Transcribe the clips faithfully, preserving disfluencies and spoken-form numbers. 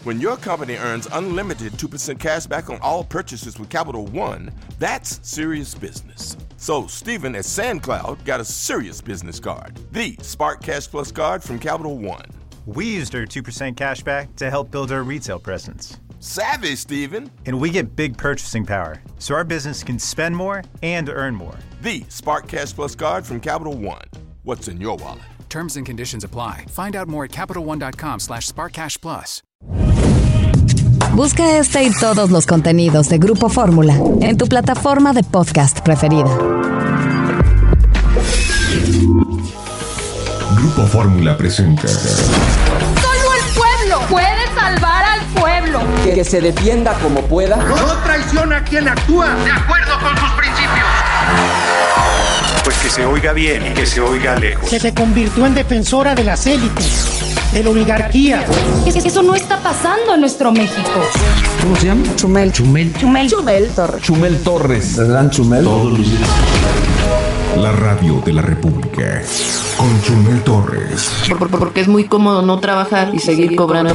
When your company earns unlimited two percent cash back on all purchases with Capital One, that's serious business. So Stephen at SandCloud got a serious business card, the Spark Cash Plus card from Capital One. We used our two percent cash back to help build our retail presence. Savvy, Stephen. And we get big purchasing power, so our business can spend more and earn more. The Spark Cash Plus card from Capital One. What's in your wallet? Terms and conditions apply. Find out more at CapitalOne.com slash SparkCashPlus. Busca este y todos los contenidos de Grupo Fórmula en tu plataforma de podcast preferida. Grupo Fórmula presenta. Solo el pueblo puede salvar al pueblo. Que, que se defienda como pueda. No traiciona a quien actúa de acuerdo con sus principios. Pues que se oiga bien y que se oiga lejos. Que se convirtió en defensora de las élites, de la oligarquía. Eso no está pasando en nuestro México. ¿Cómo se llama? Chumel. Chumel. Chumel. Chumel Torres. Chumel Torres. ¿El gran Chumel? Todos los días. La radio de la República. Con Chumel Torres. Por, por, porque es muy cómodo no trabajar y seguir, seguir cobrando.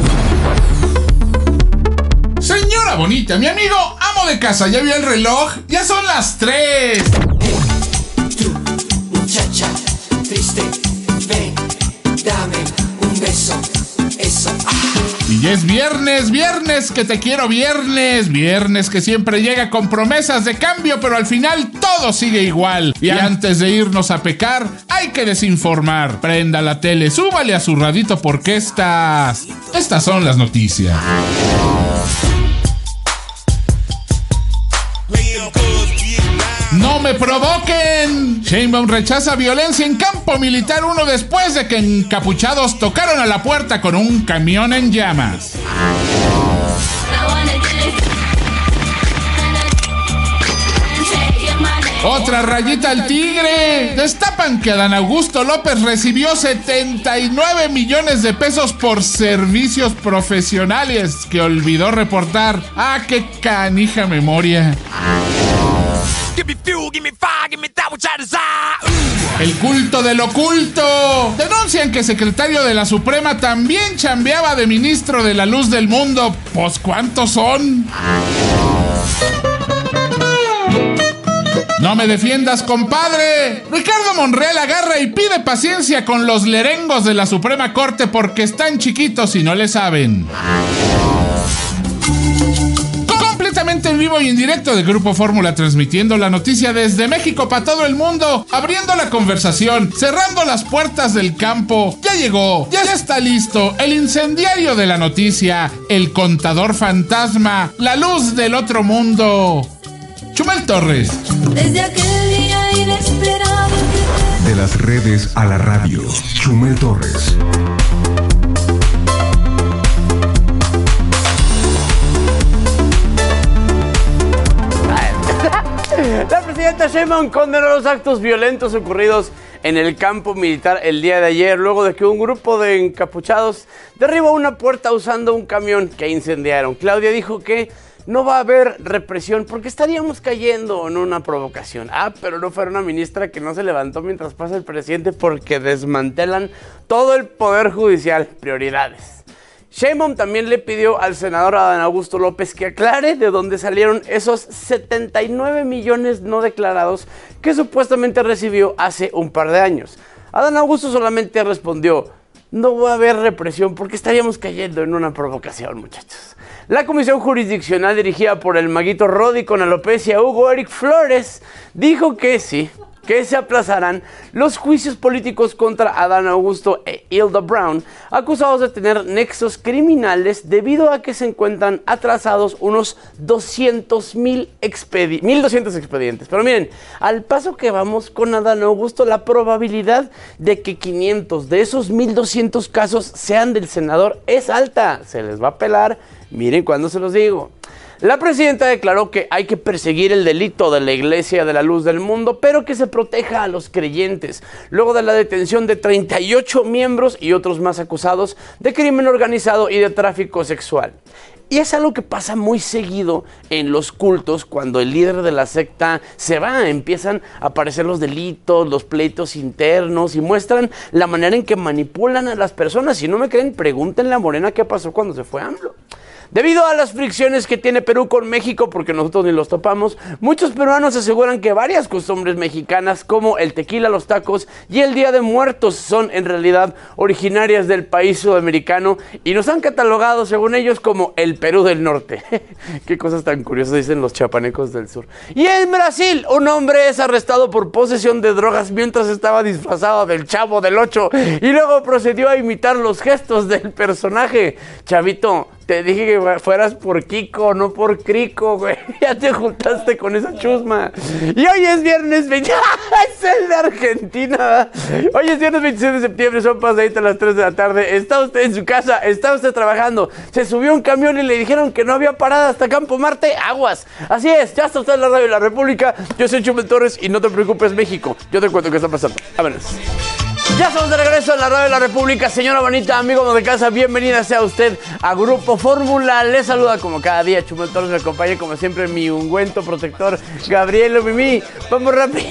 Señora bonita, mi amigo amo de casa, ¿ya vio el reloj? Ya son las tres. Tú, muchacha, triste, ven, dame un beso, eso. Ah. Y ya es viernes, viernes que te quiero, viernes, viernes que siempre llega con promesas de cambio, pero al final todo sigue igual. Y antes de irnos a pecar, hay que desinformar. Prenda la tele, súbale a su radito porque estas, estas son las noticias. ¡No me provoquen! Sheinbaum rechaza violencia en campo militar uno después de que encapuchados tocaron a la puerta con un camión en llamas. Otra rayita al tigre. Destapan que Adán Augusto López recibió setenta y nueve millones de pesos por servicios profesionales que olvidó reportar. ¡Ah, qué canija memoria! El culto del oculto. Denuncian que secretario de la Suprema también chambeaba de ministro de la luz del mundo. Pues ¿cuántos son? No me defiendas, compadre. Ricardo Monreal agarra y pide paciencia con los lerengos de la Suprema Corte porque están chiquitos y no le saben. Completamente en vivo y en directo de Grupo Fórmula, transmitiendo la noticia desde México para todo el mundo, abriendo la conversación, cerrando las puertas del campo. Ya llegó, ya está listo, el incendiario de la noticia, el contador fantasma, la luz del otro mundo. Chumel Torres. Desde aquel día inesperado. De las redes a la radio, Chumel Torres. La presidenta Sheinbaum condenó los actos violentos ocurridos en el campo militar el día de ayer, luego de que un grupo de encapuchados derribó una puerta usando un camión que incendiaron. Claudia dijo que no va a haber represión porque estaríamos cayendo en una provocación. Ah, pero no fue una ministra que no se levantó mientras pasa el presidente porque desmantelan todo el poder judicial. Prioridades. Sheinbaum también le pidió al senador Adán Augusto López que aclare de dónde salieron esos setenta y nueve millones no declarados que supuestamente recibió hace un par de años. Adán Augusto solamente respondió: no va a haber represión porque estaríamos cayendo en una provocación, muchachos. La comisión jurisdiccional dirigida por el maguito Rodi con alopecia Hugo Eric Flores dijo que sí, que se aplazarán los juicios políticos contra Adán Augusto e Hilda Brown, acusados de tener nexos criminales debido a que se encuentran atrasados unos doscientos mil expedientes, mil doscientos expedientes. Pero miren, al paso que vamos con Adán Augusto, la probabilidad de que quinientos de esos mil doscientos casos sean del senador es alta. Se les va a pelar, miren cuando se los digo. La presidenta declaró que hay que perseguir el delito de la Iglesia de la Luz del Mundo, pero que se proteja a los creyentes, luego de la detención de treinta y ocho miembros y otros más acusados de crimen organizado y de tráfico sexual. Y es algo que pasa muy seguido en los cultos cuando el líder de la secta se va, empiezan a aparecer los delitos, los pleitos internos y muestran la manera en que manipulan a las personas. Si no me creen, pregúntenle a Morena qué pasó cuando se fue AMLO. Debido a las fricciones que tiene Perú con México, porque nosotros ni los topamos, muchos peruanos aseguran que varias costumbres mexicanas, como el tequila, los tacos y el Día de Muertos, son en realidad originarias del país sudamericano y nos han catalogado, según ellos, como el Perú del Norte. Qué cosas tan curiosas dicen los chiapanecos del sur. Y en Brasil, un hombre es arrestado por posesión de drogas mientras estaba disfrazado del Chavo del Ocho y luego procedió a imitar los gestos del personaje. Chavito, te dije que fueras por Kiko, no por Crico, güey. Ya te juntaste con esa chusma. Y hoy es viernes veinte... es el de Argentina. Hoy es viernes veintiséis de septiembre, son pasaditas a las tres de la tarde. Está usted en su casa, está usted trabajando. Se subió a un camión y le dijeron que no había parada hasta Campo Marte. Aguas. Así es, ya está usted en la radio de la República. Yo soy Chumel Torres y no te preocupes, México. Yo te cuento qué está pasando. Vámonos. Ya estamos de regreso en la radio de la República. Señora bonita, amigo de casa, bienvenida sea usted a Grupo Fórmula. Le saluda como cada día Chumel Torres, me acompaña como siempre mi ungüento protector Gabriel Mimi. Vamos rápido.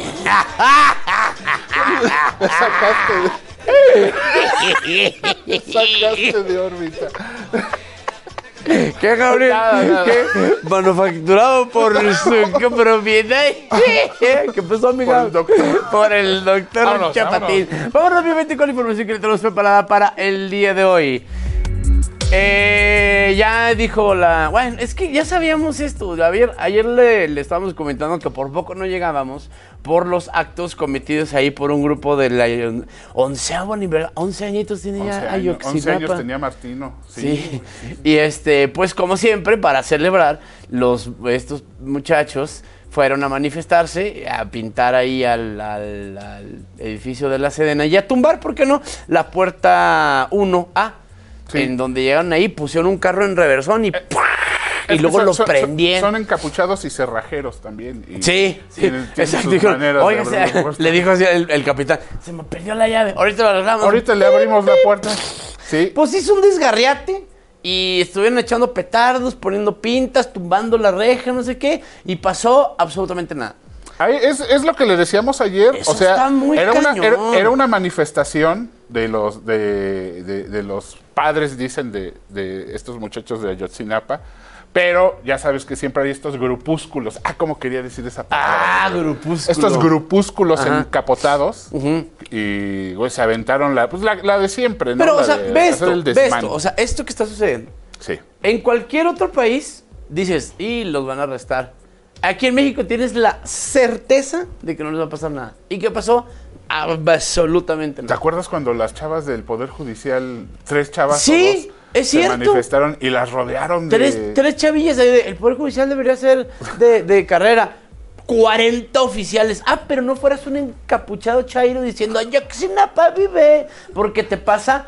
Me sacaste de... Me sacaste de órbita. ¿Qué, Gabriel? Nada, nada. ¿Qué? Manufacturado por su propiedad. ¿Qué pasó, amiga? Por el doctor. Por el doctor vámonos, Chapatín. Vámonos. Vamos rápidamente con la información que le tenemos preparada para el día de hoy. Eh, ya dijo la... Bueno, es que ya sabíamos esto. Ayer, ayer le, le estábamos comentando que por poco no llegábamos por los actos cometidos ahí por un grupo de la onceavo aniversario. once añitos tiene ya Ayoxinapa. once años tenía Martino. Sí, sí. Y este, pues como siempre, para celebrar, los estos muchachos fueron a manifestarse, a pintar ahí al, al, al edificio de la Sedena y a tumbar, ¿por qué no?, la puerta uno A. Sí. En donde llegaron ahí, pusieron un carro en reversón y eh, y es luego son, lo son, prendieron. Son encapuchados y cerrajeros también. Y sí, sí. Tienen, tienen exacto. Dijeron, oiga, se, le dijo así el, el capitán, se me perdió la llave, ahorita lo arreglamos. Ahorita le abrimos la puerta. Sí. Pues hizo un desgarriate y estuvieron echando petardos, poniendo pintas, tumbando la reja, no sé qué, y pasó absolutamente nada. Ahí es, es lo que le decíamos ayer. Eso o sea, está muy era, una, era, cañón. era una manifestación de los de, de, de los padres, dicen, de, de estos muchachos de Ayotzinapa, pero ya sabes que siempre hay estos grupúsculos. Ah, ¿cómo quería decir esa palabra? Ah, grupúsculos. Estos grupúsculos Ajá. encapotados uh-huh. y güey, se aventaron la, pues, la, la de siempre, ¿no? Pero, la o sea, de, ve esto, ve esto, o sea, esto que está sucediendo. Sí. En cualquier otro país dices, y los van a arrestar. Aquí en México tienes la certeza de que no les va a pasar nada. ¿Y qué pasó? Absolutamente nada. ¿Te acuerdas cuando las chavas del Poder Judicial, tres chavas sí, o dos, es se cierto. manifestaron y las rodearon de... Tres, tres chavillas ahí de, el Poder Judicial debería ser de, de carrera. cuarenta oficiales. Ah, pero no fueras un encapuchado chairo diciendo, Ayotzinapa vive, porque te pasa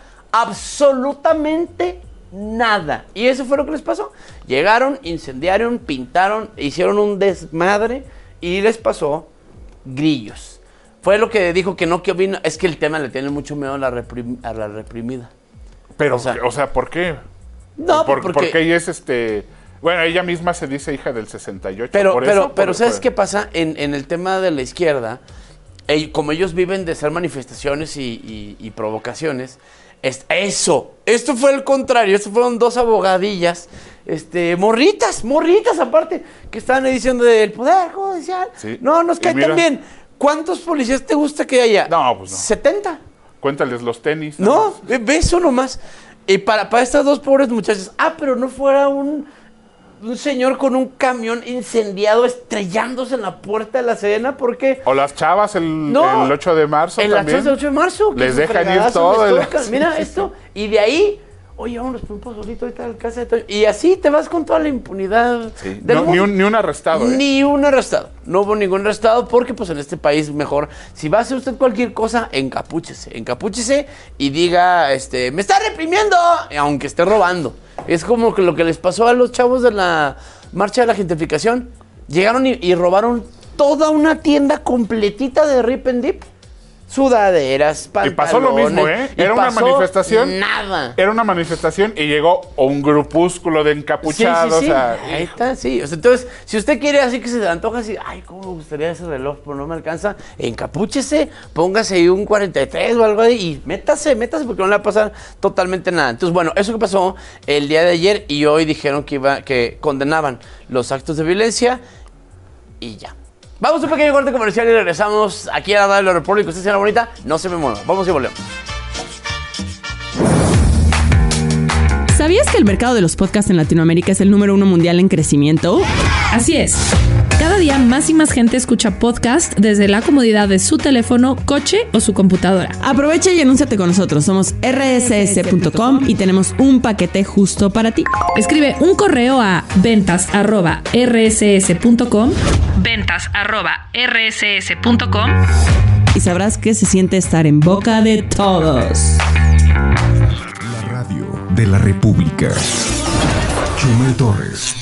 absolutamente nada. Y eso fue lo que les pasó. Llegaron, incendiaron, pintaron, hicieron un desmadre y les pasó grillos. Fue lo que dijo que no, que vino. Es que el tema le tiene mucho miedo a la, reprim, a la reprimida. Pero, o sea, o sea, ¿por qué? No, por, porque... porque ella es este... Bueno, ella misma se dice hija del sesenta y ocho. Pero, ¿por pero, eso? pero por, ¿sabes por... qué pasa? En, en el tema de la izquierda, el, como ellos viven de hacer manifestaciones y, y, y provocaciones, es, eso, esto fue el contrario. Esto fueron dos abogadillas, este, morritas, morritas aparte, que estaban ahí diciendo del Poder Judicial. Sí. No, nos cae tan bien. ¿Cuántos policías te gusta que haya? No, pues no. ¿setenta? Cuéntales los tenis. No, ve, ve eso nomás. Y para, para estas dos pobres muchachas, ah, pero no fuera un, un señor con un camión incendiado estrellándose en la puerta de la Sedena, ¿por qué? O las chavas el, no, el ocho de marzo el también. El ocho de marzo. Les dejan ir todo. El... Mira esto, y de ahí... Oye, vámonos por un pozolito ahorita a la casa de Toño. Y así te vas con toda la impunidad. Sí. Del no, mundo. Ni, un, ni un arrestado. ¿eh? Ni un arrestado. No hubo ningún arrestado porque pues en este país mejor, si va a hacer usted cualquier cosa, encapúchese. Encapúchese y diga, este, me está reprimiendo, aunque esté robando. Es como que lo que les pasó a los chavos de la marcha de la gentrificación. Llegaron y, y robaron toda una tienda completita de Rip and Dip. sudaderas, pantalones. Y pasó lo mismo, ¿eh? Era una manifestación. Nada. Era una manifestación y llegó un grupúsculo de encapuchados. Sí, sí, sí. O sea, ahí está, sí. O sea, entonces, si usted quiere así que se le antoja así, ay, cómo me gustaría ese reloj, pero no me alcanza, encapúchese, póngase ahí un cuarenta y tres o algo ahí y métase, métase porque no le va a pasar totalmente nada. Entonces, bueno, eso que pasó el día de ayer y hoy dijeron que iba, que condenaban los actos de violencia y ya. Vamos a un pequeño corte comercial y regresamos aquí a la Radio de la República. Usted, señora bonita, no se me mueva. Vamos y volvemos. ¿Sabías que el mercado de los podcasts en Latinoamérica es el número uno mundial en crecimiento? Así es. Cada día más y más gente escucha podcast desde la comodidad de su teléfono, coche o su computadora. Aprovecha y anúnciate con nosotros. Somos erre ese ese punto com y tenemos un paquete justo para ti. Escribe un correo a ventas arroba erre ese ese punto com ventas arroba erre ese ese punto com y sabrás que se siente estar en boca de todos. La radio de la República. Chumel Torres.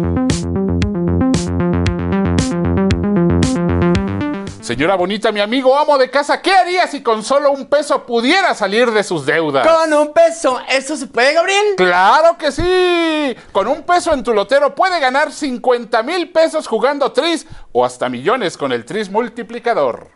Señora bonita, mi amigo amo de casa, ¿qué haría si con solo un peso pudiera salir de sus deudas? Con un peso, ¿eso se puede, Gabriel? ¡Claro que sí! Con un peso en tu lotero puede ganar cincuenta mil pesos jugando Tris o hasta millones con el Tris multiplicador.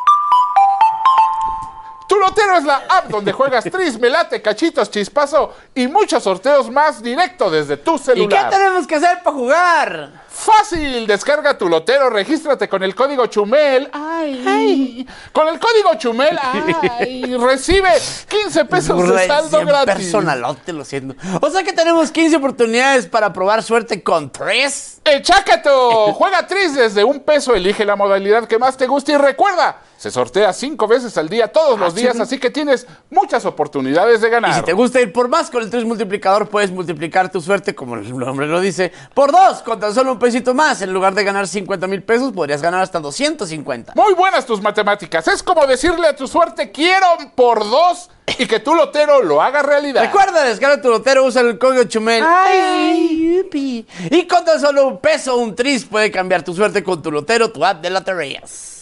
Tu Lotero es la app donde juegas Tris, Melate, Cachitos, Chispazo y muchos sorteos más directo desde tu celular. ¿Y qué tenemos que hacer para jugar? ¡Fácil! Descarga Tu Lotero, regístrate con el código Chumel. ¡Ay! ay. Con el código Chumel, ¡ay! Recibe quince pesos de saldo gratis. Personalote, lo siento. O sea que tenemos quince oportunidades para probar suerte con Tris. ¡Echácato! Juega Tris desde un peso, elige la modalidad que más te guste y recuerda, se sortea cinco veces al día, todos los días, así que tienes muchas oportunidades de ganar. Y si te gusta ir por más con el Tris multiplicador, puedes multiplicar tu suerte, como el nombre lo dice, por dos, con tan solo un pesito más. En lugar de ganar cincuenta mil pesos, podrías ganar hasta doscientos cincuenta. Muy buenas tus matemáticas. Es como decirle a tu suerte, quiero por dos, y que tu Lotero lo haga realidad. Recuerda, descarga Tu Lotero, usa el código Chumel. ¡Ay! Yupi. Y con tan solo un peso, un Tris puede cambiar tu suerte con Tu Lotero, tu app de loterías.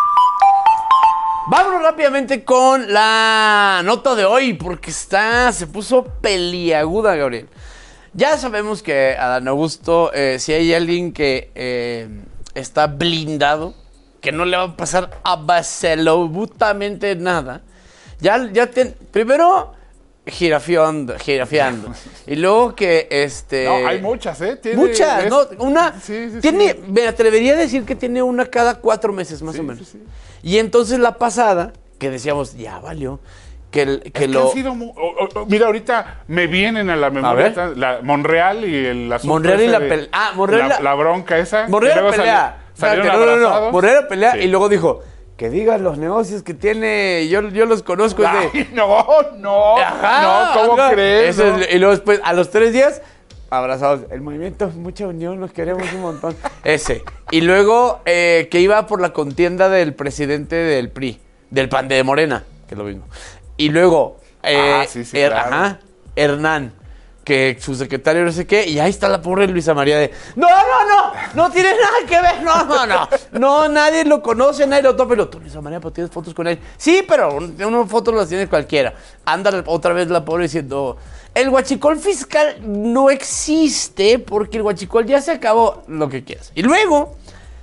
Vámonos rápidamente con la nota de hoy, porque está, se puso peliaguda, Gabriel. Ya sabemos que Adán Augusto, eh, si hay alguien que eh, está blindado, que no le va a pasar absolutamente nada, ya, ya ten, primero girafiando, girafiando, y luego que este... No, hay muchas, ¿eh? Tiene, muchas, es, ¿no? Una, sí, sí, tiene, sí. Me atrevería a decir que tiene una cada cuatro meses, más sí, o menos. Sí, sí. Y entonces la pasada, que decíamos, ya valió, que, el, que es lo... Que han sido muy, oh, oh, mira, ahorita me vienen a la memoria a la Monreal y el asunto Monreal y la pelea. Ah, Monreal la, la bronca esa. Monreal la pelea. Salió, no, no, no. Monreal la pelea sí. Y luego dijo, que digan los negocios que tiene, yo, yo los conozco. Ay, de... no, no, ajá, no, ¿cómo ajá. crees? Eso no? es, y luego después, a los tres días, abrazados. El movimiento es mucha unión, nos queremos un montón. Ese. Y luego, eh, que iba por la contienda del presidente del P R I, del P A N de Morena, que es lo mismo. Y luego, eh, ah, sí, sí, er, claro. ajá, Hernán, que su secretario no sé qué, y ahí está la pobre Luisa María de, no, no, no, no tiene nada que ver, no, no, no, no, nadie lo conoce, nadie lo topa, pero tú, Luisa María, pero tienes fotos con él. Sí, pero una foto las tiene cualquiera. Anda otra vez la pobre diciendo, el huachicol fiscal no existe porque el huachicol ya se acabó, lo que quieras. Y luego,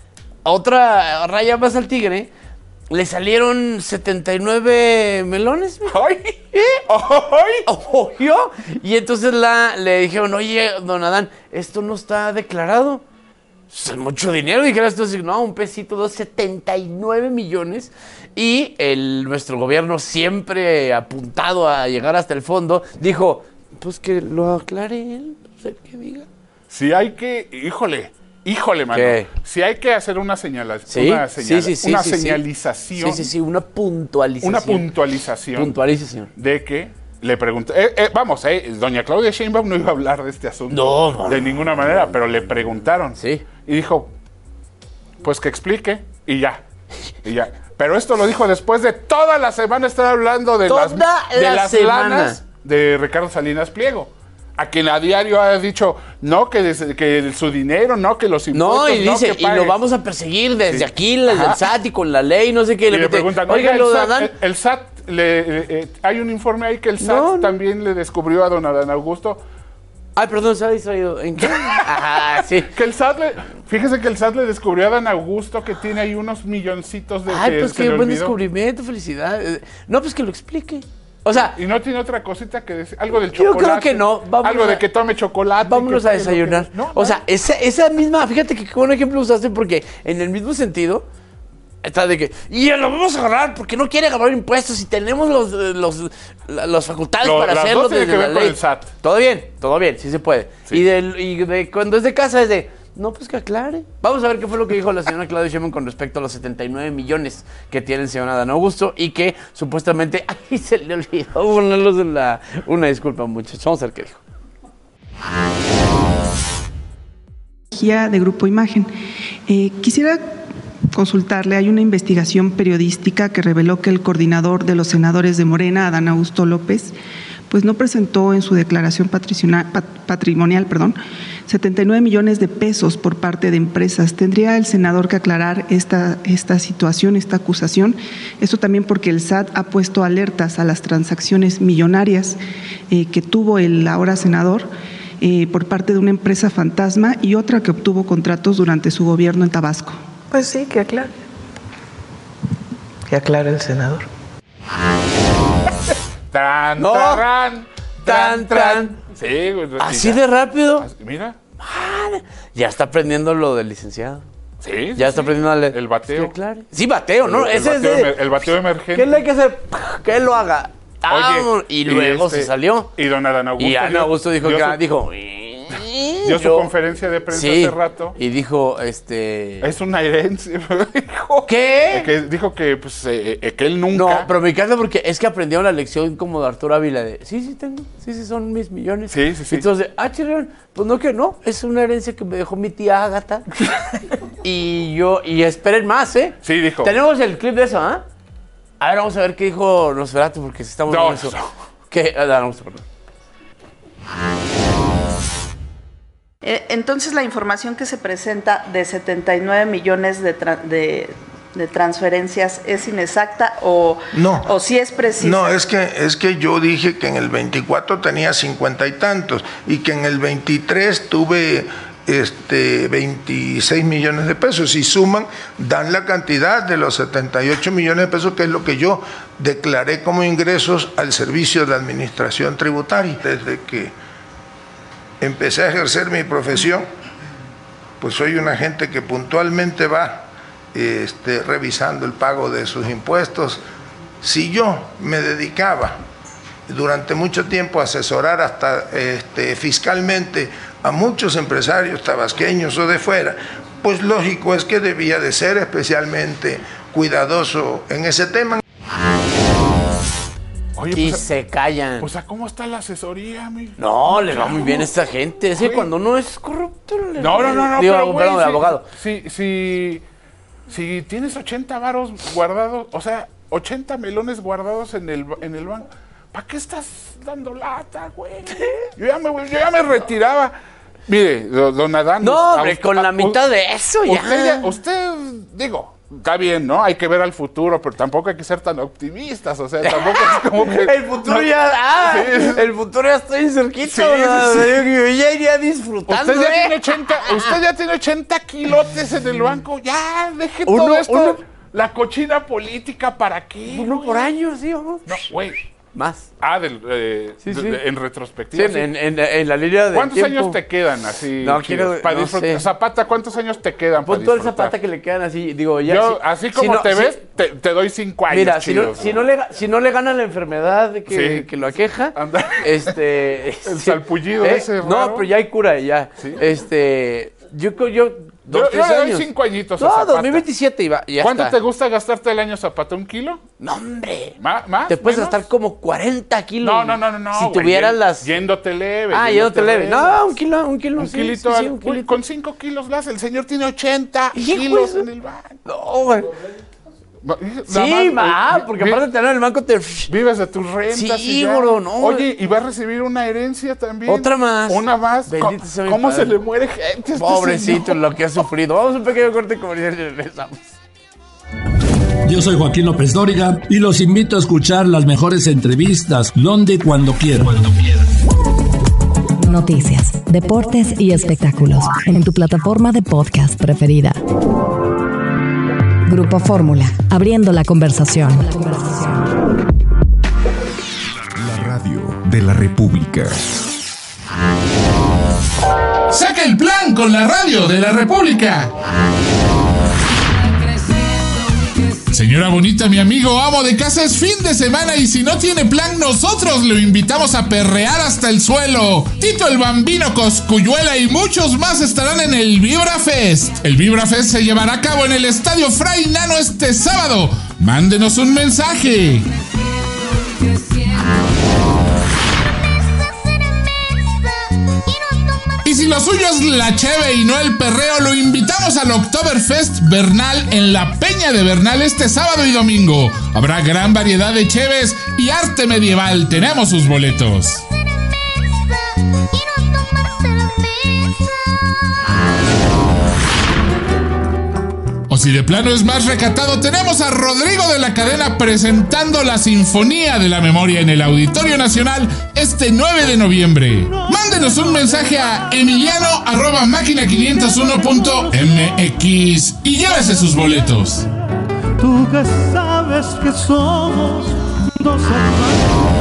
otra raya más al tigre, le salieron setenta y nueve melones. ¡Ay! ¿Eh? ¡Ay! ¿Oyó? Y entonces la, le dijeron, oye, don Adán, esto no está declarado. Es mucho dinero. Dijeron, esto es, no, un pesito, dos, setenta y nueve millones. Y el, nuestro gobierno, siempre apuntado a llegar hasta el fondo, dijo, pues que lo aclare él, no sé qué diga. Si hay que, híjole... Híjole, mano. ¿Qué? Si hay que hacer una, señala ¿Sí? una, señal sí, sí, sí, una sí, señalización. Sí, sí, sí, una puntualización. Una puntualización. Puntualización. De que le pregunté. Eh, eh, vamos, eh, doña Claudia Sheinbaum no iba a hablar de este asunto. No, no. De ninguna manera, pero le preguntaron. Sí. Y dijo, pues que explique, y ya. Y ya. Pero esto lo dijo después de toda la semana estar hablando de toda las, de la las semana. lanas de Ricardo Salinas Pliego. a quien a diario ha dicho, no, que, des, que su dinero, no, que los impuestos, no, y dice, no, que y lo vamos a perseguir desde sí. aquí, desde Ajá. el S A T y con la ley, no sé qué. Y le, le te, preguntan, oiga, el, el, el, el S A T, le, eh, hay un informe ahí que el S A T no, también no. le descubrió a don Adán Augusto. Ay, perdón, se ha distraído. ¿En qué? Ajá, sí. Que el S A T le, fíjese que el S A T le descubrió a Adán Augusto que tiene ahí unos milloncitos de... Ay, pues qué buen descubrimiento, felicidades. No, pues que lo explique. O sea... Y no tiene otra cosita que decir, algo del chocolate. Yo creo que no. Vamos algo a, de que tome chocolate. Vámonos que, a desayunar. Que, no, o no. sea, esa, esa misma, fíjate que qué buen ejemplo usaste porque en el mismo sentido... Está de que, y lo vamos a agarrar porque no quiere agarrar impuestos y tenemos los, los, los facultades lo, para hacerlo desde que la ver ley. Con el S A T. Todo bien, todo bien, sí se puede. Sí. Y, de, y de, cuando es de casa es de, no, pues que aclare. Vamos a ver qué fue lo que dijo la señora Claudia Sheinbaum con respecto a los setenta y nueve millones que tiene el señor Adán Augusto y que supuestamente, ay, se le olvidó ponerlos en la... Una disculpa, muchachos, vamos a ver qué dijo. De Grupo Imagen. Eh, quisiera consultarle, hay una investigación periodística que reveló que el coordinador de los senadores de Morena, Adán Augusto López, pues no presentó en su declaración patrimonial, perdón, setenta y nueve millones de pesos por parte de empresas. ¿Tendría el senador que aclarar esta, esta situación, esta acusación? Esto también porque el S A T ha puesto alertas a las transacciones millonarias eh, que tuvo el ahora senador eh, por parte de una empresa fantasma y otra que obtuvo contratos durante su gobierno en Tabasco. Pues sí, que aclare. Que aclare el senador. Tran, no. tarran, Tan, tan. Sí, güey. ¿Así de rápido? Mira. Man, ya está aprendiendo lo del licenciado. Sí, sí Ya está sí. aprendiendo el, el bateo. Sí, claro. Sí, bateo, ¿no? El, el, Ese bateo, es de, el bateo emergente. ¿Qué le hay que hacer? Que lo haga. Oye, y luego y este, se salió. Y don Adán Augusto. Y Adán Augusto dijo dio que su, dijo. Dio su conferencia de prensa sí, hace rato. Y dijo, este. Es una herencia. dijo, ¿Qué? Que dijo que, pues, eh, eh, que él nunca. No, pero me encanta porque es que aprendió la lección como de Arturo Ávila de. Sí, sí, tengo. Sí, sí, son mis millones. Sí, sí, sí. Entonces, ah, chirrión, pues no que no. Es una herencia que me dejó mi tía Ágata. y yo, y esperen más, ¿eh? Sí, dijo. Tenemos el clip de eso, ¿ah? ¿eh? A ver, vamos a ver qué dijo Nosferatu porque estamos no, en eso. No. ¿Qué? Ah, no, perdón. Entonces, la información que se presenta de setenta y nueve millones de, tra de, de transferencias es inexacta o, no, o sí es precisa. No, es que, es que yo dije que en el veinticuatro tenía cincuenta y tantos y que en el veintitrés tuve este, veintiséis millones de pesos y suman, dan la cantidad de los setenta y ocho millones de pesos que es lo que yo declaré como ingresos al servicio de administración tributaria. Desde que empecé a ejercer mi profesión, pues soy una gente que puntualmente va este, revisando el pago de sus impuestos. Si yo me dedicaba durante mucho tiempo a asesorar hasta este, fiscalmente a muchos empresarios tabasqueños o de fuera, pues lógico es que debía de ser especialmente cuidadoso en ese tema. Oye, y pues, se callan. O sea, ¿cómo está la asesoría, amigo? No, le va muy bien a esta gente. Es que cuando no es corrupto... Le no, no, no, no. Digo, pero, perdón, güey, de abogado. Si, si, si tienes ochenta varos guardados, o sea, ochenta melones guardados en el, en el banco, ¿para qué estás dando lata, güey? Yo ya me, yo ya me retiraba. Mire, don Adán... No, hombre, usted, con la mitad de eso ya. Usted, ya, usted digo... Está bien, ¿no? Hay que ver al futuro, pero tampoco hay que ser tan optimistas, o sea, tampoco es como que... el futuro no, ya... Ah, sí, el futuro ya estoy cerquita, sí, ¿verdad? sí, sí. Yo ya iría disfrutando, usted ya, ¿eh? tiene ochenta, usted ya tiene ochenta kilotes en el banco, ya, deje uno, todo esto, uno, la cochina política, ¿para qué? Uno por año, sí, vamos. No, güey. Más. Ah, del, eh, sí, de, sí. De, en retrospectiva. Sí, sí. En, en, en la línea de ¿Cuántos tiempo? años te quedan así? No, quiero, para no disfrutar. sé. Zapata, ¿cuántos años te quedan Pon para todo el disfrutar? Zapata que le quedan así, digo, ya. Yo, si, así como si no, te si, ves, te, te doy cinco años. Mira, chidos, si, no, si, no le, si no le gana la enfermedad que, sí. que lo aqueja, Anda. este... El sí, salpullido ¿eh? ese raro. No, pero ya hay cura, ya. ¿Sí? Este... Yo creo yo... Dos, yo, tres yo le doy años. cinco añitos no, a Zapata. dos mil veintisiete iba, ya ¿Cuánto está. te gusta gastarte el año, Zapata? ¿Un kilo? No, hombre. ¿Más? ¿Más? Te puedes ¿Menos? gastar como cuarenta kilos. No, no, no, no. no si güey, tuvieras yendo, las... Yéndote leve. Ah, yéndote leve. No, un kilo, un kilo. Un sí, kilito. sí, al, sí, un kilito. Con cinco kilos las. El señor tiene ochenta kilos en el banco. No, güey. Sí, ma, porque vi, aparte de tener el banco te... Vives de tus rentas. Sí, bro, no. Oye, y va a recibir una herencia también. Otra más. Una más. Bendito sea mi ¿Cómo padre. se le muere gente? Este Pobrecito, señor. lo que ha sufrido. Vamos a un pequeño corte comercial y regresamos. Yo soy Joaquín López Dóriga y los invito a escuchar las mejores entrevistas donde y cuando quieran. Cuando quieran. Noticias, deportes y espectáculos en tu plataforma de podcast preferida. Grupo Fórmula, abriendo la conversación. La radio de la República. Saca el plan con la radio de la República. Señora bonita, mi amigo amo de casa, es fin de semana y si no tiene plan, nosotros lo invitamos a perrear hasta el suelo. Tito el Bambino, Cosculluela y muchos más estarán en el Vibra Fest. El Vibra Fest se llevará a cabo en el Estadio Fray Nano este sábado. Mándenos un mensaje. Y si lo suyo es la cheve y no el perreo, lo invitamos al Oktoberfest Bernal en la Peña de Bernal este sábado y domingo. Habrá gran variedad de cheves y arte medieval. Tenemos sus boletos. O si de plano es más recatado, tenemos a Rodrigo de la Cadena presentando la Sinfonía de la Memoria en el Auditorio Nacional este nueve de noviembre. Mándenos un mensaje a emiliano arroba máquina quinientos uno punto m x y llévese sus boletos. Tú que sabes que somos dos hermanos.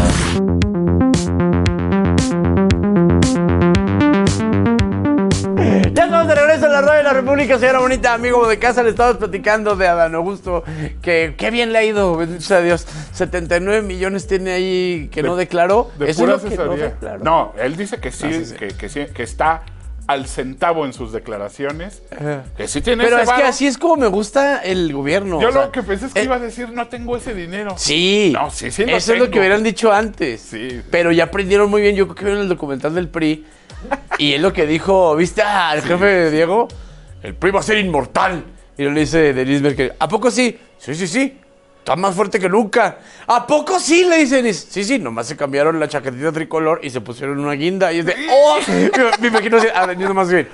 Ya estamos de regreso en la radio de la República, señora bonita, amigo de casa, le estamos platicando de Adán Augusto, que qué bien le ha ido, bendito sea Dios, setenta y nueve millones tiene ahí que de, no declaró. De Eso pura es lo que no declaró. No, él dice que sí, ah, sí, sí. Que, que, sí, que está al centavo en sus declaraciones, uh, que sí tiene pero ese es varo. Que así es como me gusta el gobierno. Yo o sea, lo que pensé es que eh, iba a decir, no tengo ese dinero. Sí, no, sí, sí lo eso tengo. Es lo que hubieran dicho antes. Sí. Pero ya aprendieron muy bien, yo creo que vieron el documental del P R I, y es lo que dijo, ¿viste al sí, jefe sí. Diego? El P R I va a ser inmortal. Y le dice Denise Merkel, ¿a poco sí? Sí, sí, sí. Está más fuerte que nunca. ¿A poco sí? Le dice Denise. Sí, sí, nomás se cambiaron la chaquetita tricolor y se pusieron una guinda. Y es de, ¡oh! Me imagino a Denise nomás bien.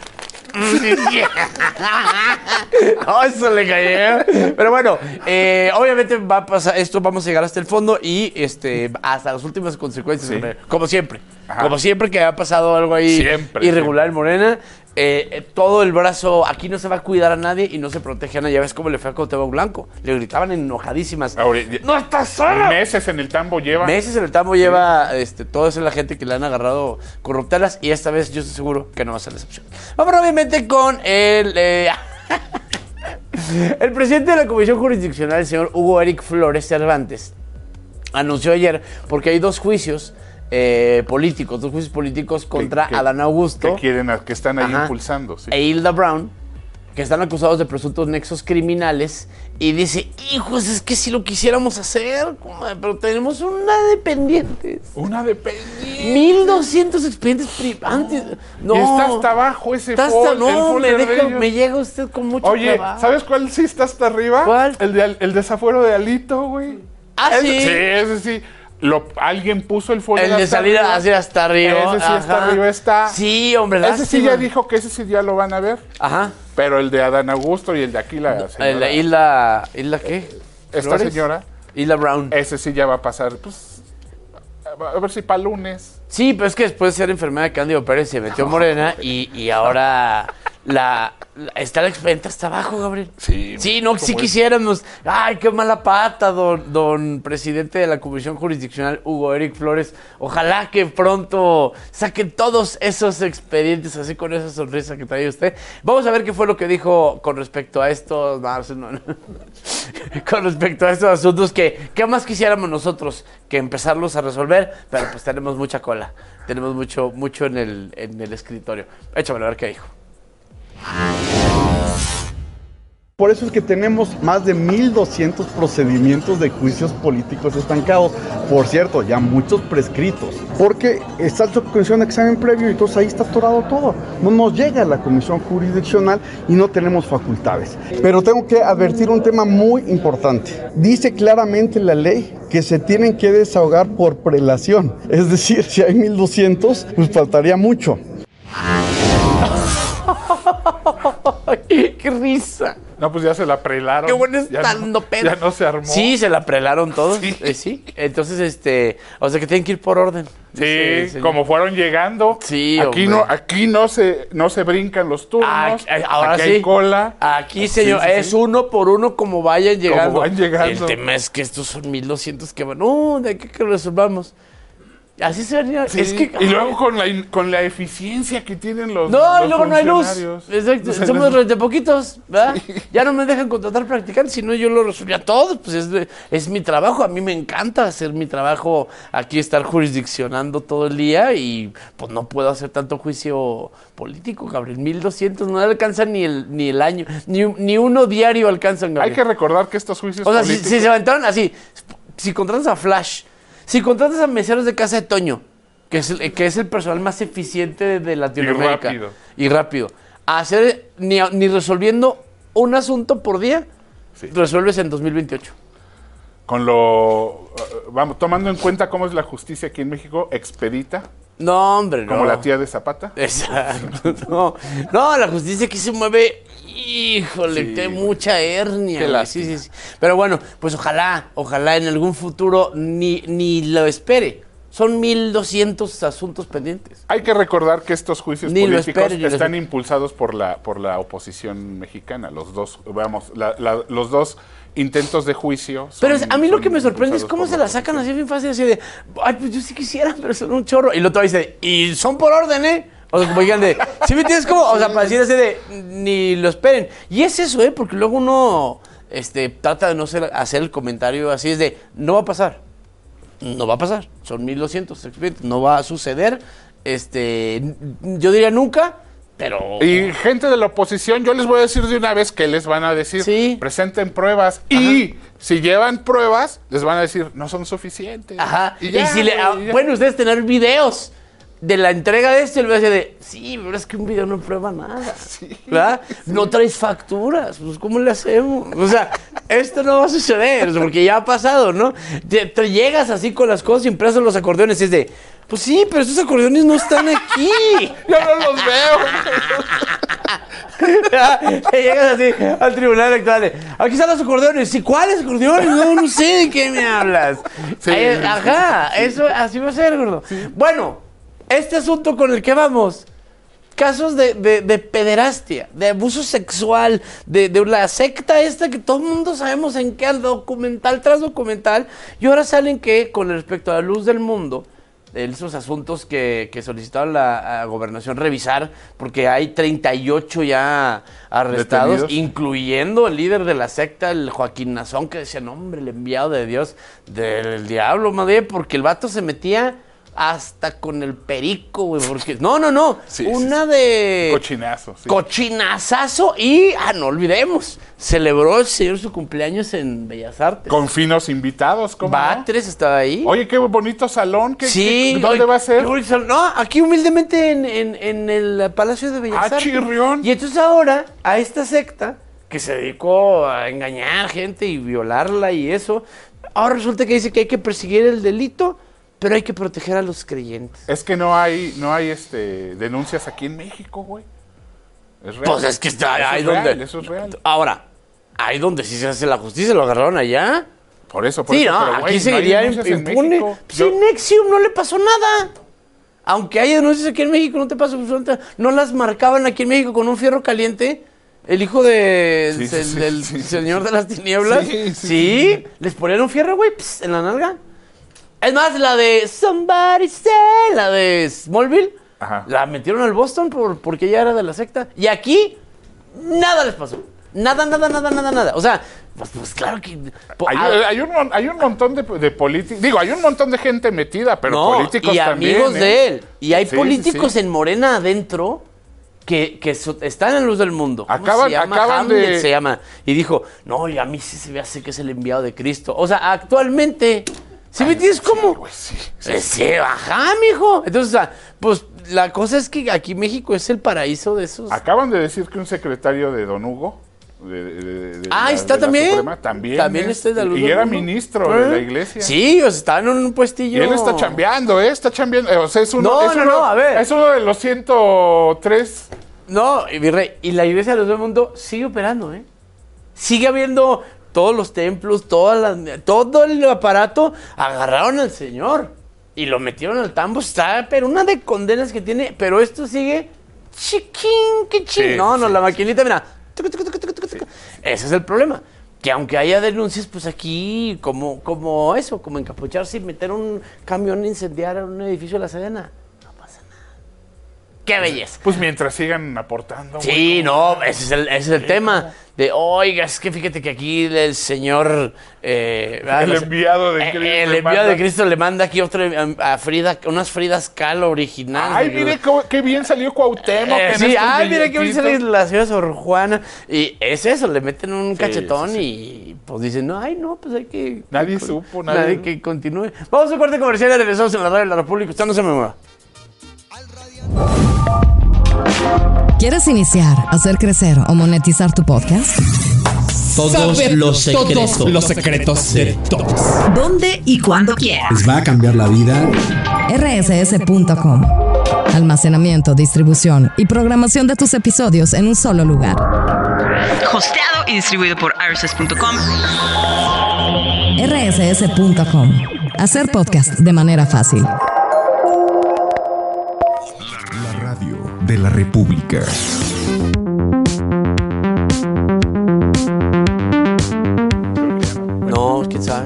No, eso le cayó. Pero bueno, eh, obviamente va a pasar esto, vamos a llegar hasta el fondo y este hasta las últimas consecuencias, sí. Como siempre. Ajá. Como siempre que ha pasado algo ahí siempre, irregular en Morena. Eh, todo el brazo, aquí no se va a cuidar a nadie y no se protege a nadie. Ya ves cómo le fue a Cuauhtémoc Blanco. Le gritaban enojadísimas. Ahora, ¡no estás sola! Meses en el tambo lleva. Meses en el tambo lleva este, toda esa la gente que le han agarrado corruptelas y esta vez yo estoy seguro que no va a ser la excepción. Vamos obviamente con el... Eh, el presidente de la Comisión Jurisdiccional, el señor Hugo Eric Flores Cervantes, anunció ayer, porque hay dos juicios Eh, políticos, dos juicios políticos contra que, Adán Augusto. Que quieren, que están ahí Ajá, impulsando. Sí. E Hilda Brown, que están acusados de presuntos nexos criminales. Y dice, hijos, es que si lo quisiéramos hacer, pero tenemos una de pendientes. Una de pendientes. mil doscientos expedientes privantes. No. Y está hasta abajo ese está fol, hasta, No, el me, de deja, me llega usted con mucho Oye, trabajo. ¿sabes cuál sí está hasta arriba? ¿Cuál? El, de, el desafuero de Alito, güey. ¿Ah, ese, sí? Sí, ese sí. Lo, alguien puso el folio El de salir hacia hasta arriba. Ese sí Ajá. hasta arriba está. Sí, hombre, ese lástima. sí ya dijo que ese sí ya lo van a ver. Ajá. Pero el de Adán Augusto y el de aquí la señora. El de Hilda... ¿Hilda qué? Esta ¿Flores? Señora. Hilda Brown. Ese sí ya va a pasar, pues... A ver si para lunes. Sí, pero es que después de ser enfermera de Cándido Pérez se metió Morena y, y ahora la, la está el expediente hasta abajo, Gabriel. Sí. Sí, no, si quisiéramos. Ay, qué mala pata, don, don presidente de la Comisión Jurisdiccional, Hugo Eric Flores. Ojalá que pronto saquen todos esos expedientes así con esa sonrisa que trae usted. Vamos a ver qué fue lo que dijo con respecto a estos... No, no, con respecto a estos asuntos que, ¿qué más quisiéramos nosotros que empezarlos a resolver? Pero pues tenemos mucha cola. Tenemos mucho, mucho en el, en el escritorio. Échamelo a ver qué dijo. Por eso es que tenemos más de mil doscientos procedimientos de juicios políticos estancados. Por cierto, ya muchos prescritos. Porque está la comisión de examen previo y entonces ahí está atorado todo. No nos llega a la comisión jurisdiccional y no tenemos facultades. Pero tengo que advertir un tema muy importante. Dice claramente la ley que se tienen que desahogar por prelación. Es decir, si hay mil doscientos, pues faltaría mucho. ¡Qué risa! No, pues ya se la prelaron. ¡Qué bueno estando no, pedo! Ya no se armó. Sí, se la prelaron todos. Sí. Eh, sí. Entonces, este... O sea, que tienen que ir por orden. Sí, sí, como fueron llegando. Sí, Aquí hombre. no aquí no se no se brincan los turnos. Aquí, ahora aquí sí. hay cola. Aquí, señor, sí, sí, es sí. uno por uno como vayan llegando. Como van llegando. El tema es que estos son mil doscientos que van... No, de aquí que resolvamos. Así se vería. Sí, es que, y luego con la, con la eficiencia que tienen los No, los y luego no hay luz. Exacto. No sé, Somos les... de poquitos, ¿verdad? Sí. Ya no me dejan contratar practicantes, sino yo lo resolvía todo. Pues es, es mi trabajo. A mí me encanta hacer mi trabajo aquí, estar jurisdiccionando todo el día y pues no puedo hacer tanto juicio político, Gabriel. mil doscientos no alcanzan ni el, ni el año, ni, ni uno diario alcanzan, Gabriel. Hay que recordar que estos juicios O sea, políticos... si, si se aventaron así, si contratas a Flash, si contratas a meseros de Casa de Toño, que es el, que es el personal más eficiente de, de Latinoamérica. Y rápido. Y rápido. A hacer ni, ni resolviendo un asunto por día, sí. Resuelves en dos mil veintiocho. Con lo... Vamos, tomando en cuenta cómo es la justicia aquí en México, expedita. No, hombre, Como no. la tía de Zapata. Exacto. No, no, la justicia aquí se mueve... Híjole, sí, tiene mucha hernia. Sí, sí, sí. Pero bueno, pues ojalá, ojalá en algún futuro ni, ni lo espere. Son mil doscientos asuntos pendientes. Hay que recordar que estos juicios ni políticos espere, están impulsados por la por la oposición mexicana. Los dos, vamos, la, la, los dos intentos de juicio. Son, pero a mí lo que me sorprende es cómo se la sacan así bien fácil, así de, ay, pues yo sí quisiera, pero son un chorro. Y el otro dice, y son por orden, ¿eh? O sea, como digan de, ¿sí me entiendes cómo? O sea, para decir así de, ni lo esperen. Y es eso, ¿eh? Porque luego uno este, trata de no ser, hacer el comentario así, es de, no va a pasar. No va a pasar. Son mil doscientos expedientes. No va a suceder. Este, yo diría nunca, pero... Y gente de la oposición, yo les voy a decir de una vez que les van a decir, sí. Presenten pruebas. Ajá. Y si llevan pruebas, les van a decir, no son suficientes. Ajá. Y, ya, y si le, y pueden ustedes tener videos de la entrega de esto, y le voy a decir de, sí, pero es que un video no prueba nada, sí, ¿verdad? Sí. No traes facturas, pues ¿cómo le hacemos? O sea, esto no va a suceder, porque ya ha pasado, ¿no? Te, te llegas así con las cosas impresas en los acordeones y es de, pues sí, pero estos acordeones no están aquí. Yo no los veo. Llegas así al tribunal electoral de, aquí están los acordeones. ¿Y cuáles acordeones? No, no sé de qué me hablas. Sí, Ay, sí, ajá, sí, sí. Eso así va a ser, gordo. Sí. Bueno, este asunto con el que vamos, casos de, de, de pederastia, de abuso sexual, de, de la secta esta que todo el mundo sabemos en qué, documental tras documental, y ahora salen que con respecto a la luz del mundo, esos asuntos que, que solicitaron la a gobernación revisar, porque hay treinta y ocho ya arrestados, detenidos, incluyendo el líder de la secta, el Joaquín Nazón, que decía, no hombre, el enviado de Dios, del diablo, madre, porque el vato se metía hasta con el perico, güey, porque... No, no, no, sí, una sí, de... Cochinazo, sí. Cochinazazo y, ah, no olvidemos, celebró el señor su cumpleaños en Bellas Artes. Con finos invitados, ¿cómo Batres no? Estaba ahí. Oye, qué bonito salón, ¿qué, sí, qué, ¿dónde oye, va a ser? No, aquí humildemente en, en, en el Palacio de Bellas ah, Artes. Chirrión. Y entonces ahora, a esta secta, que se dedicó a engañar gente y violarla y eso, ahora resulta que dice que hay que perseguir el delito, pero hay que proteger a los creyentes. Es que no hay, no hay este denuncias aquí en México, güey. Es real. Pues es que está eso ahí es donde. Real, eso es real. Ahora, ahí donde sí se hace la justicia, lo agarraron allá. Por eso, por sí, eso. no, pero, aquí güey, seguiría no impune. En pues Yo... Nexium no le pasó nada. Aunque haya denuncias aquí en México, no te pasó absolutamente. No las marcaban aquí en México con un fierro caliente. El hijo de, sí, del, sí, del sí, señor sí. de las tinieblas. Sí, sí, sí, sí. Les ponían un fierro, güey, pss, en la nalga. Es más, la de Somebody Say, la de Smallville, ajá, la metieron al Boston por, porque ella era de la secta. Y aquí, nada les pasó. Nada, nada, nada, nada, nada. O sea, pues, pues claro que... Po, hay, a, hay, un, hay un montón de, de políticos... Digo, hay un montón de gente metida, pero no, políticos y también. amigos ¿eh? de él. Y hay sí, políticos sí, sí. en Morena adentro que, que so, está en la luz del mundo. ¿Cómo acaban, se llama? acaban Hamlet de... se llama. Y dijo, no, y a mí sí se me hace que es el enviado de Cristo. O sea, actualmente, ¿sí me entiendes cómo? Sí, sí, sí, ajá, mijo. Entonces, o sea, pues la cosa es que aquí México es el paraíso de esos. Acaban de decir que un secretario de Don Hugo... De, de, de ah, la, está de la también. Suprema, también. También es, está de la luz y del era mundo. ministro ¿Eh? de la iglesia. Sí, o sea, está en un puestillo. Y él está chambeando, ¿eh? Está chambeando. O sea, es uno, no, es no, uno, no, a ver. Es uno de los ciento tres. No, y virrey, y la iglesia de la luz del mundo sigue operando, ¿eh? Sigue habiendo todos los templos, todas las, todo el aparato, agarraron al Señor y lo metieron al tambo. Está, pero una de condenas que tiene, pero esto sigue chiquín, que ching. Sí, no, no, sí, la sí. maquinita, mira. Tuc, tuc, tuc, tuc, tuc, tuc. Ese es el problema. Que aunque haya denuncias, pues aquí, como, como eso, como encapucharse y meter un camión a incendiar a un edificio de la Sedena. No pasa nada. ¡Qué belleza! Pues mientras sigan aportando. Sí, no, ese es el, ese es el tema. De, oiga, es que fíjate que aquí el señor... Eh, el enviado de Cristo. El enviado manda. de Cristo le manda aquí otro, a Frida, unas Fridas Kahlo originales. Ay, mire cómo, qué bien salió Cuauhtémoc. Eh, en sí, estos ay, mire qué bien billetitos. salió la señora Sor Juana. Y es eso, le meten un Sí, cachetón sí, sí. y pues dicen, no, ay, no, pues hay que... Nadie que, supo, nadie... nadie que continúe. Vamos a un corte comercial y regresamos en la radio de la República. Usted no se me mueva. ¿Quieres iniciar, hacer crecer o monetizar tu podcast? Todos Saber los secretos. Todos los secretos de todos. ¿Dónde y cuándo quieras? Les va a cambiar la vida. R S S punto com. Almacenamiento, distribución y programación de tus episodios en un solo lugar. Hosteado y distribuido por R S S punto com. R S S punto com. Hacer podcast de manera fácil. La radio de la República. No, quién sabe.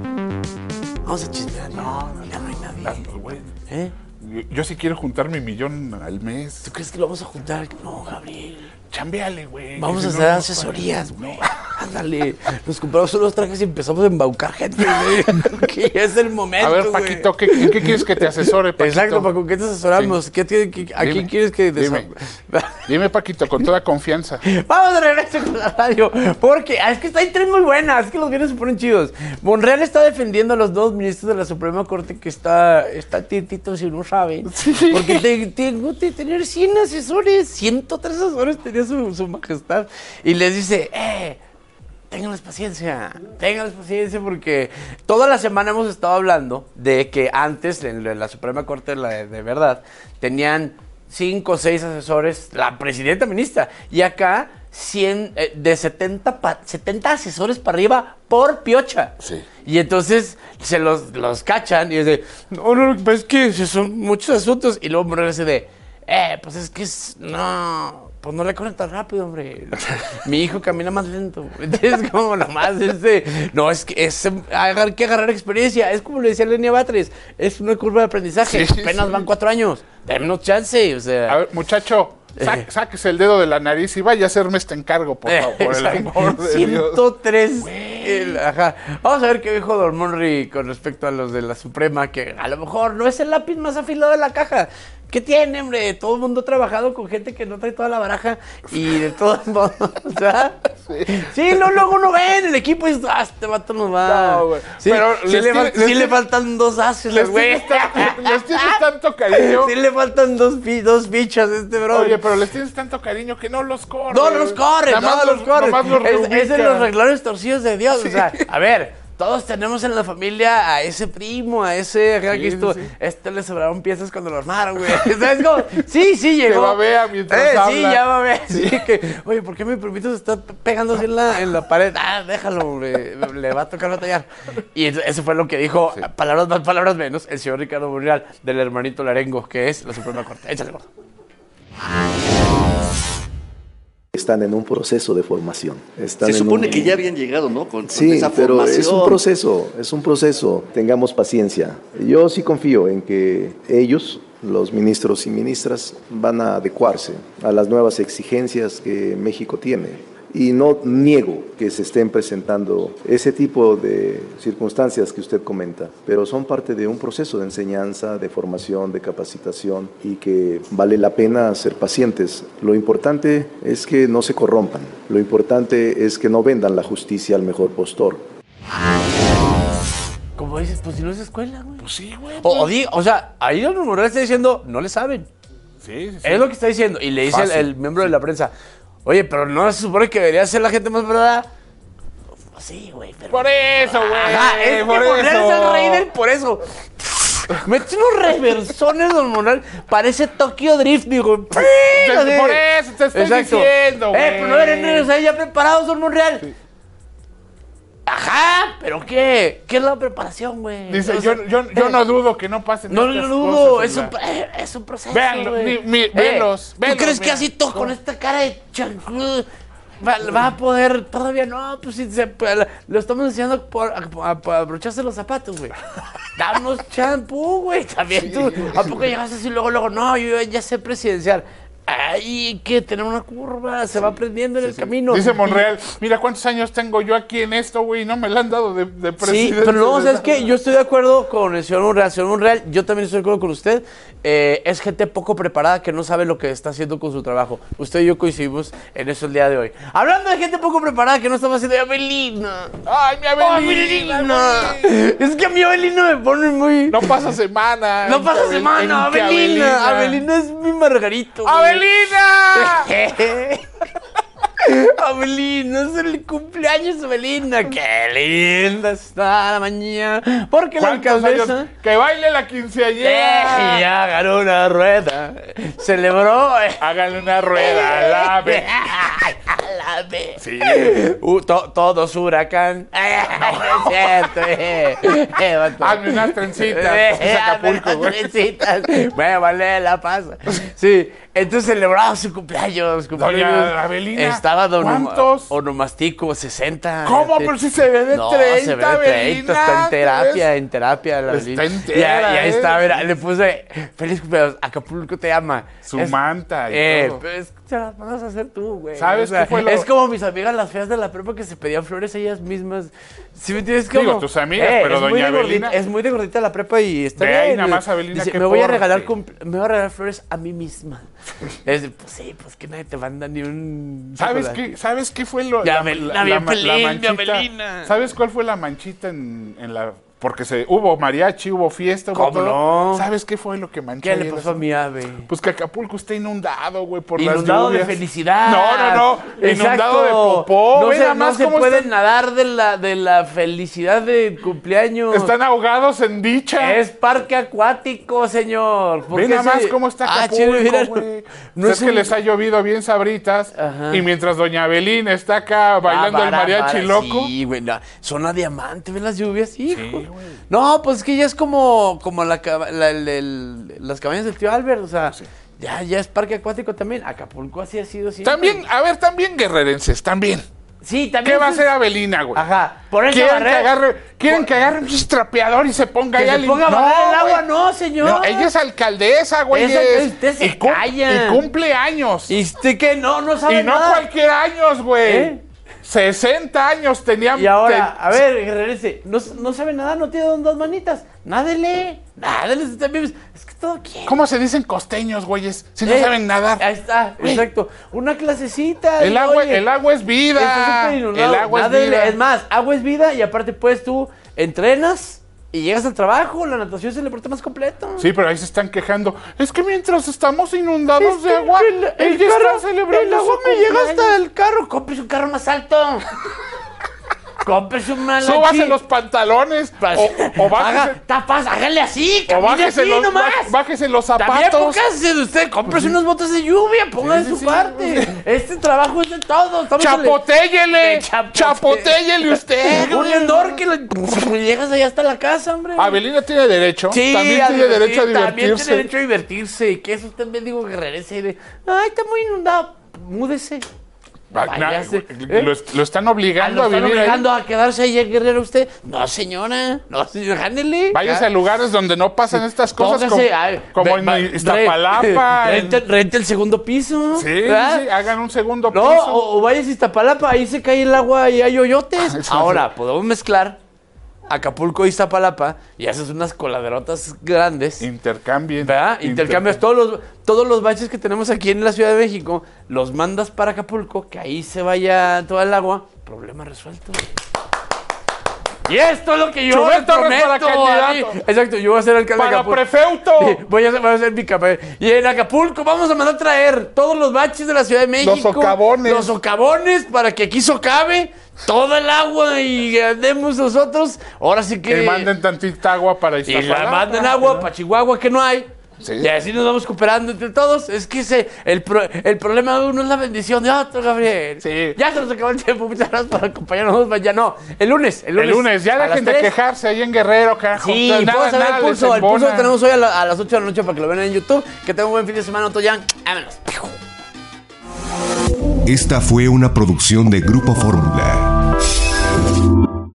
Vamos a chismear. No, no, ya no hay nadie. Ah, pues, güey. ¿Eh? Yo, yo sí quiero juntar mi millón al mes. ¿Tú crees que lo vamos a juntar? No, Gabriel. Chambeale, güey. Vamos a Si hacer no, asesorías, güey. Ándale. Nos compramos unos trajes y empezamos a embaucar gente, güey. Que ya es el momento, A ver, güey. Paquito, ¿qué, ¿en qué quieres que te asesore, Paquito? Exacto, Paco, ¿qué te asesoramos? Sí. ¿Qué, qué, qué, ¿A Dime, quién quieres que Dime, dime, Paquito, con toda confianza. Vamos de regreso con la radio, porque es que hay tres muy buenas, es que los viernes se ponen chidos. Monreal está defendiendo a los dos ministros de la Suprema Corte que está, está titito si no saben. Sí. Porque te, tengo que tener cien asesores, ciento tres asesores tenía su, su majestad. Y les dice, eh, ténganles paciencia, ténganles paciencia porque toda la semana hemos estado hablando de que antes en la Suprema Corte de, la, de verdad tenían cinco o seis asesores, la presidenta ministra, y acá cien, eh, de setenta, pa, setenta asesores para arriba por piocha. Sí. Y entonces se los, los cachan y es de, no, no, pues es que son muchos asuntos. Y luego Morales dice de, eh, pues es que es, no... Pues no le corren tan rápido, hombre. Mi hijo camina más lento. ¿Entiendes? Como nomás este... No, es que es, hay que agarrar experiencia. Es como le decía Lenia Batres. Es una curva de aprendizaje. Sí, Apenas sí. van cuatro años. Démonos chance, o sea... A ver, muchacho, sa Eh. sáquese el dedo de la nariz y vaya a hacerme este encargo, por favor, por el amor de Dios. ciento tres. El, ajá. Vamos a ver qué dijo Don Monry con respecto a los de la Suprema, que a lo mejor no es el lápiz más afilado de la caja. ¿Qué tiene, hombre? Todo el mundo ha trabajado con gente que no trae toda la baraja y de todos modos, o sea... Sí, sí no, luego uno ve en el equipo y dice, ah, este vato nos va... No, güey. Sí, Pero sí, les le, tiene- fal- les sí le tiene- faltan dos haces, Les güey. tienes, tanto, les tienes tanto cariño. Sí le faltan dos, pi- dos fichas a este bro. Oye, pero les tienes tanto cariño que no los corres. No los corres, Nada más no los corres. nomás los Es, es de reubica. los renglones torcidos de Dios. O sea, a ver, todos tenemos en la familia a ese primo, a ese acá Sí, que esto, sí, sí. este le sobraron piezas cuando lo armaron, güey. ¿Sabes cómo? Sí, sí, llegó. Que babea mientras eh, habla. Sí, ya va a ver. Sí, que, oye, ¿por qué mi primito se está pegando así en la, en la pared? Ah, déjalo, hombre, le va a tocar batallar. Y eso, eso fue lo que dijo, Sí. palabras más, palabras menos, el señor Ricardo Monreal, del hermanito Larengo, que es la Suprema Corte. Échale, gordo. Están en un proceso de formación. Están Se en supone un- que ya habían llegado, ¿no? Con, con Sí, esa pero formación. es un proceso, es un proceso. Tengamos paciencia. Yo sí confío en que ellos, los ministros y ministras, van a adecuarse a las nuevas exigencias que México tiene. Y no niego que se estén presentando ese tipo de circunstancias que usted comenta, pero son parte de un proceso de enseñanza, de formación, de capacitación y que vale la pena ser pacientes. Lo importante es que no se corrompan, lo importante es que no vendan la justicia al mejor postor. Como dices, pues si no es escuela, güey. Pues sí, güey. O, o, di- o sea, ahí el Monreal está diciendo, no le saben. Sí, sí, sí. Es lo que está diciendo. Y le dice el, el miembro de la prensa, oye, pero no se supone que debería ser la gente más verdad. Pues sí, güey. Pero... Por eso, güey. Ajá, es que por Monreal eso. es el rey del por eso. Mete unos reversones, don Monreal. Parece Tokyo Drift, digo. Por eso te estoy Exacto. diciendo, güey. Eh, pero no deberían regresar ya preparados, don Monreal. Sí. Ajá, ¿pero qué? ¿Qué es la preparación, güey? Dice, O sea, yo, yo, yo eh, no dudo que no pasen No estas lo dudo, cosas, es un, ¿verdad? eh, es un proceso, Véanlo, güey. mi- mi- Eh, velos, ¿Tú velos, crees que mira. así todo, con esta cara de chancludo, va, va a poder? Todavía no, pues si se, lo estamos enseñando por, a, a, a abrocharse los zapatos, güey. Danos champú, güey, también tú. ¿A poco llegaste así luego, luego? No, yo ya sé presidencial. Hay que tener una curva, se va aprendiendo en el camino. Dice Monreal, mira cuántos años tengo yo aquí en esto, güey, y no me la han dado de, de Sí, presidente. pero no, de ¿sabes nada. qué? Yo estoy de acuerdo con el señor Monreal. Señor Monreal, yo también estoy de acuerdo con usted. Eh, es gente poco preparada que no sabe lo que está haciendo con su trabajo. Usted y yo coincidimos en eso el día de hoy. Hablando de gente poco preparada que no estaba haciendo, ¡Abelina! ¡Ay, mi Abelina! Abelina! Es que a mi Abelina me pone muy... No pasa semana. No pasa en que semana, en que Abelina. Abelina es mi Margarito. güey. ¡Abelina! Abelina, es el cumpleaños de Abelina. Qué linda está la mañana. Porque la ¿Cuántos alcaldesa... años? Que baile la quinceañera. Eh, ya ganó una rueda. Celebró. eh. Háganle una rueda, la ve. La ve. Sí. Uh, to- todos huracán. Eh, no es cierto. Eh. Eh, vato. Hazme unas trencitas. Eh, Es Acapulco, hazme güey. unas trencitas. Me vale la pasa. Sí. Entonces celebraba su cumpleaños. cumpleaños. Doña Abelina, Estaba don ¿cuántos? Onomastico, sesenta. ¿Cómo? este- Pero si se ve de no, treinta, se ve de Abelina, treinta, está en ¿te terapia, ves? en terapia. La Está Abelina. entera, Ya, ya ¿eh? está, mira, le puse feliz cumpleaños, Acapulco te ama. Su Es- manta y eh, todo. Pues se las vas a hacer tú, güey. ¿Sabes qué fue lo- Es como mis amigas las feas de la prepa que se pedían flores ellas mismas. ¿Sí me entiendes? Digo, Como, tus amigas, pero es muy doña de gordita- Abelina- Es muy de gordita la prepa y está Ve bien. ahí nada más, Abelina, Dice, qué me voy a porte. regalar cumple- me voy a regalar flores a mí misma. Es de, pues sí, pues que nadie te manda ni un ¿Sabes chocolate. qué, ¿Sabes qué fue lo, Ya, la, Abelina, la- bien la- feliz, la mi manchita? Abelina. ¿Sabes cuál fue la manchita en, en la...? Porque se, hubo mariachi, hubo fiesta, hubo ¿Cómo todo. no? ¿Sabes qué fue lo que manchó? ¿Qué le ayer pasó a eso? mi ave? Pues que Acapulco está inundado, güey, por Inundado las de lluvias. felicidad. No, no, no. Inundado Exacto. de popó. No Ve se, nada no más se cómo pueden están, nadar de la, de la felicidad de cumpleaños. están ahogados en dicha. Es parque acuático, señor. ¿Por Ve qué nada más se- cómo está Ah, Acapulco, chile, mira, güey. no O sea, es es que un- les ha llovido bien sabritas. Ajá. Y mientras doña Abelina está acá bailando Ah, el para, mariachi para, loco. Sí, güey. No, zona diamante, ¿ves las lluvias? Hijo. No, pues es que ya es como, como la, caba- la- el- el- las cabañas del tío Albert. O sea, ya, ya es parque acuático también. Acapulco así ha sido siempre. También, a ver, también guerrerenses, también. Sí, también. ¿Qué va a es- hacer Abelina, güey? Ajá. Por eso ¿Quieren que barrer- agarre, quieren que agarre un trapeador y se ponga Que ahí se a lim- ponga a barrer el agua, güey. no, señor. No, ella es alcaldesa, güey. Esa- es- usted se y, cum- calla. y cumple años. ¿Y usted qué? No, no sabe Y no nada. cualquier años, güey. ¿Eh? sesenta años tenía. Y ahora, ten- a ver, regrese. No, no sabe nada, no tiene dos manitas. Nádele. Nádele. Usted también. Es que todo quiere. ¿Cómo se dicen costeños, güeyes? Si no Eh, saben nadar. Ahí está, Güey. exacto. Una clasecita. El agua, oye, el agua es está vida. súper inundado. El agua es Nádele. vida. Es más, agua es vida y aparte pues tú entrenas y llegas al trabajo, la natación es el deporte más completo. Sí, pero ahí se están quejando. Es que mientras estamos inundados Es de que agua, el, el ella carro- está celebrando el agua su me llega cumpleaños. hasta el carro. Cómprese un carro más alto. Cómprese un malachi. Súbase los pantalones. O, o bájese, Haga, tapas, hágale así, o camine bájese, así los, nomás. bá- bájese los También zapatos. póngase de usted, cómprese unas botas de lluvia, ponga de Sí, su sí, parte. sí. Este trabajo es de todos. estamos en el- Chapotéllele. de chapote- Chapotéllele usted. Un endor que le- llegas allá hasta la casa, hombre. Abelina tiene derecho. Sí, también a tiene derecho a divertir, También divertirse. tiene derecho a divertirse. Y que eso también digo que regrese y de, ay, está muy inundado. Múdese. Váyase, ¿Eh? Lo, lo están obligando a, ¿Lo están vivir obligando ahí? a quedarse ahí en Guerrero usted? No, señora. No, señora, ándele. Váyase a lugares donde no pasan estas cosas. Póngase, como, ay, como ve- va- en Iztapalapa. re- en- Rente, rente el segundo piso. Sí, ¿verdad? sí, hagan un segundo No, piso. o, o vayas a Iztapalapa, ahí se cae el agua y hay hoyotes. Ahora, podemos mezclar Acapulco y Iztapalapa y haces unas coladerotas grandes. Intercambien. ¿Verdad? Intercambias todos los, todos los baches que tenemos aquí en la Ciudad de México, los mandas para Acapulco, que ahí se vaya toda el agua. Problema resuelto. Y esto es lo que yo Chumel les Torres prometo para candidato. a mí. Exacto, yo voy a ser alcalde de Para Acapulco. prefeuto. Sí, voy a ser, voy a ser bicampeón. Y en Acapulco vamos a mandar a traer todos los baches de la Ciudad de México. Los socavones. Los socavones para que aquí socave toda el agua y andemos nosotros. Ahora sí que... Que manden tantita agua para Y Iztapalapa. la manden agua para Chihuahua que no hay. Sí. Y así nos vamos cooperando entre todos. Es que ese, el, pro- el problema de uno es la bendición de otro, Gabriel. Sí. Ya se nos acabó el tiempo. Muchas gracias por acompañarnos. Ya no, el lunes. El lunes, El lunes, ya a las dejen de tres. quejarse ahí en Guerrero, carajo. Sí, Nada, puedo saber nada el les pulso. El pulso embona. lo tenemos hoy a, la- a las ocho de la noche para que lo vean en YouTube. Que tengan un buen fin de semana. Otro ya. Vámonos. Esta fue una producción de Grupo Fórmula.